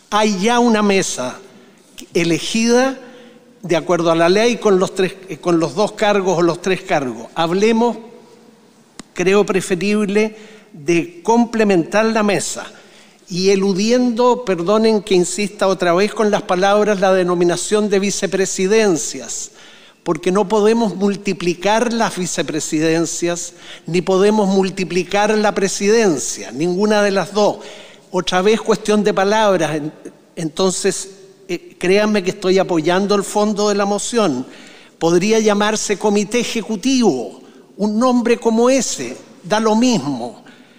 Hay ya una mesa elegida de acuerdo a la ley con los 2 cargos o los 3 cargos. Hablemos, creo preferible, de complementar la mesa y eludiendo, perdonen que insista otra vez con las palabras, la denominación de vicepresidencias, porque no podemos multiplicar las vicepresidencias ni podemos multiplicar la presidencia, ninguna de las dos. Otra vez cuestión de palabras, entonces créanme que estoy apoyando el fondo de la moción. Podría llamarse comité ejecutivo, un nombre como ese, da lo mismo.